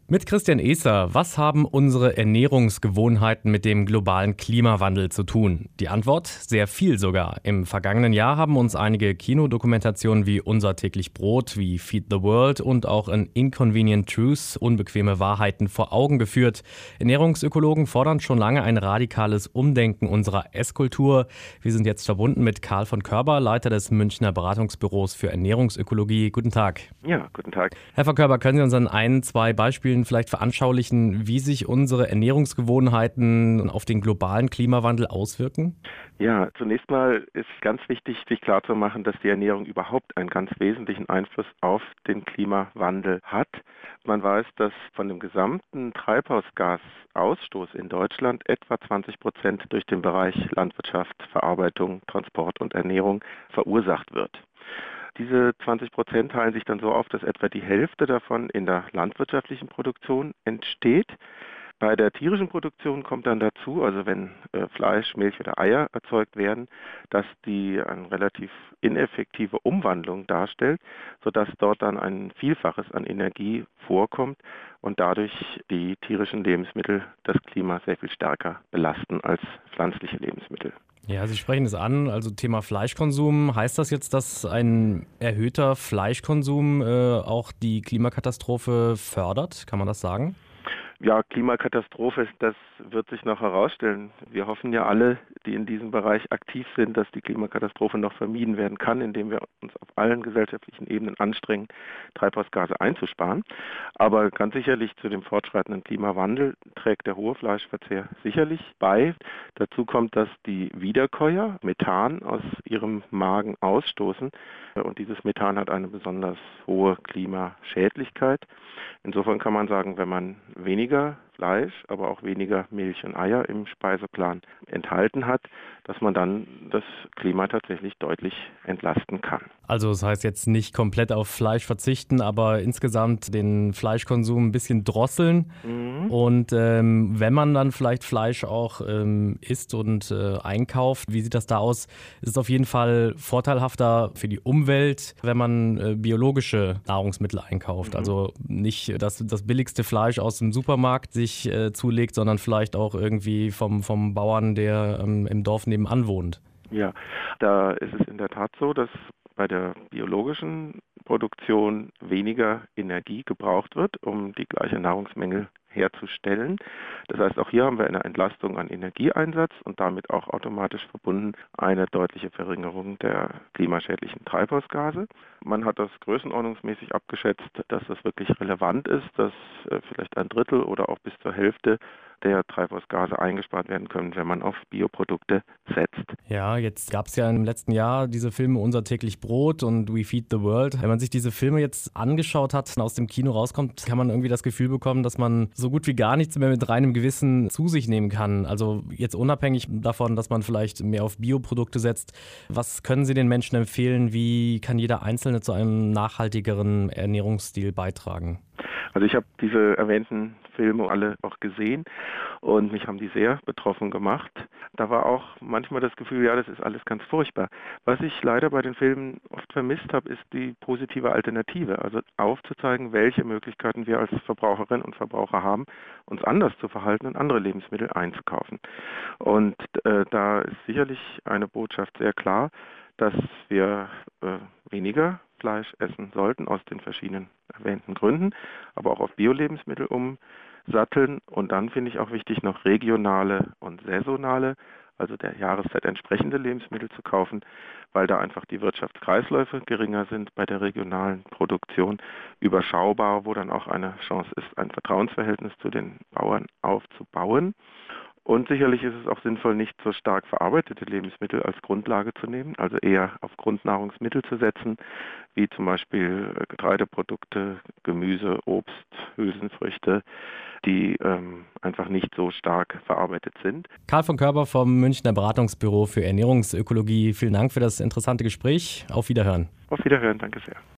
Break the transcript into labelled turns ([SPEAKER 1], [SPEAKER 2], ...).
[SPEAKER 1] Mit Christian Eser, was haben unsere Ernährungsgewohnheiten mit dem globalen Klimawandel zu tun? Die Antwort, sehr viel sogar. Im vergangenen Jahr haben uns einige Kinodokumentationen wie Unser täglich Brot, wie Feed the World und auch An Inconvenient Truth, unbequeme Wahrheiten vor Augen geführt. Ernährungsökologen fordern schon lange ein radikales Umdenken unserer Esskultur. Wir sind jetzt verbunden mit Karl von Körber, Leiter des Münchner Beratungsbüros für Ernährungsökologie. Guten Tag.
[SPEAKER 2] Ja, guten Tag.
[SPEAKER 1] Herr von Körber, können Sie uns an ein, zwei Beispielen vielleicht veranschaulichen, wie sich unsere Ernährungsgewohnheiten auf den globalen Klimawandel auswirken?
[SPEAKER 2] Ja, zunächst mal ist ganz wichtig, sich klarzumachen, dass die Ernährung überhaupt einen ganz wesentlichen Einfluss auf den Klimawandel hat. Man weiß, dass von dem gesamten Treibhausgasausstoß in Deutschland etwa 20% durch den Bereich Landwirtschaft, Verarbeitung, Transport und Ernährung verursacht wird. Diese 20% teilen sich dann so auf, dass etwa die Hälfte davon in der landwirtschaftlichen Produktion entsteht. Bei der tierischen Produktion kommt dann dazu, also wenn Fleisch, Milch oder Eier erzeugt werden, dass die eine relativ ineffektive Umwandlung darstellt, sodass dort dann ein Vielfaches an Energie vorkommt und dadurch die tierischen Lebensmittel das Klima sehr viel stärker belasten als pflanzliche Lebensmittel.
[SPEAKER 1] Ja, Sie sprechen es an, also Thema Fleischkonsum. Heißt das jetzt, dass ein erhöhter Fleischkonsum auch die Klimakatastrophe fördert? Kann man das sagen?
[SPEAKER 2] Ja, Klimakatastrophe, das wird sich noch herausstellen. Wir hoffen ja alle, die in diesem Bereich aktiv sind, dass die Klimakatastrophe noch vermieden werden kann, indem wir uns auf allen gesellschaftlichen Ebenen anstrengen, Treibhausgase einzusparen. Aber ganz sicherlich zu dem fortschreitenden Klimawandel trägt der hohe Fleischverzehr sicherlich bei. Dazu kommt, dass die Wiederkäuer Methan aus ihrem Magen ausstoßen. Und dieses Methan hat eine besonders hohe Klimaschädlichkeit. Insofern kann man sagen, wenn man weniger Fleisch, aber auch weniger Milch und Eier im Speiseplan enthalten hat, dass man dann das Klima tatsächlich deutlich entlasten kann.
[SPEAKER 1] Also das heißt jetzt nicht komplett auf Fleisch verzichten, aber insgesamt den Fleischkonsum ein bisschen drosseln. Und wenn man dann vielleicht Fleisch auch isst und einkauft, wie sieht das da aus? Ist es auf jeden Fall vorteilhafter für die Umwelt, wenn man biologische Nahrungsmittel einkauft? Also nicht das billigste Fleisch aus dem Supermarkt sich zulegt, sondern vielleicht auch irgendwie vom Bauern, der im Dorf nebenan wohnt.
[SPEAKER 2] Ja, da ist es in der Tat so, dass bei der biologischen Produktion weniger Energie gebraucht wird, um die gleiche Nahrungsmenge herzustellen. Das heißt, auch hier haben wir eine Entlastung an Energieeinsatz und damit auch automatisch verbunden eine deutliche Verringerung der klimaschädlichen Treibhausgase. Man hat das größenordnungsmäßig abgeschätzt, dass das wirklich relevant ist, dass vielleicht ein Drittel oder auch bis zur Hälfte der Treibhausgase eingespart werden können, wenn man auf Bioprodukte setzt.
[SPEAKER 1] Ja, jetzt gab es ja im letzten Jahr diese Filme Unser täglich Brot und We Feed the World. Wenn man sich diese Filme jetzt angeschaut hat und aus dem Kino rauskommt, kann man irgendwie das Gefühl bekommen, dass man so gut wie gar nichts mehr mit reinem Gewissen zu sich nehmen kann. Also jetzt unabhängig davon, dass man vielleicht mehr auf Bioprodukte setzt. Was können Sie den Menschen empfehlen? Wie kann jeder Einzelne zu einem nachhaltigeren Ernährungsstil beitragen?
[SPEAKER 2] Also ich habe diese erwähnten Filme alle auch gesehen und mich haben die sehr betroffen gemacht. Da war auch manchmal das Gefühl, ja, das ist alles ganz furchtbar. Was ich leider bei den Filmen oft vermisst habe, ist die positive Alternative. Also aufzuzeigen, welche Möglichkeiten wir als Verbraucherinnen und Verbraucher haben, uns anders zu verhalten und andere Lebensmittel einzukaufen. Und da ist sicherlich eine Botschaft sehr klar, dass wir weniger Fleisch essen sollten, aus den verschiedenen erwähnten Gründen, aber auch auf Bio-Lebensmittel umsatteln. Und dann finde ich auch wichtig, noch regionale und saisonale, also der Jahreszeit entsprechende Lebensmittel zu kaufen, weil da einfach die Wirtschaftskreisläufe geringer sind bei der regionalen Produktion, überschaubar, wo dann auch eine Chance ist, ein Vertrauensverhältnis zu den Bauern aufzubauen. Und sicherlich ist es auch sinnvoll, nicht so stark verarbeitete Lebensmittel als Grundlage zu nehmen, also eher auf Grundnahrungsmittel zu setzen, wie zum Beispiel Getreideprodukte, Gemüse, Obst, Hülsenfrüchte, die einfach nicht so stark verarbeitet sind.
[SPEAKER 1] Karl von Körber vom Münchner Beratungsbüro für Ernährungsökologie. Vielen Dank für das interessante Gespräch. Auf Wiederhören.
[SPEAKER 2] Auf Wiederhören, danke sehr.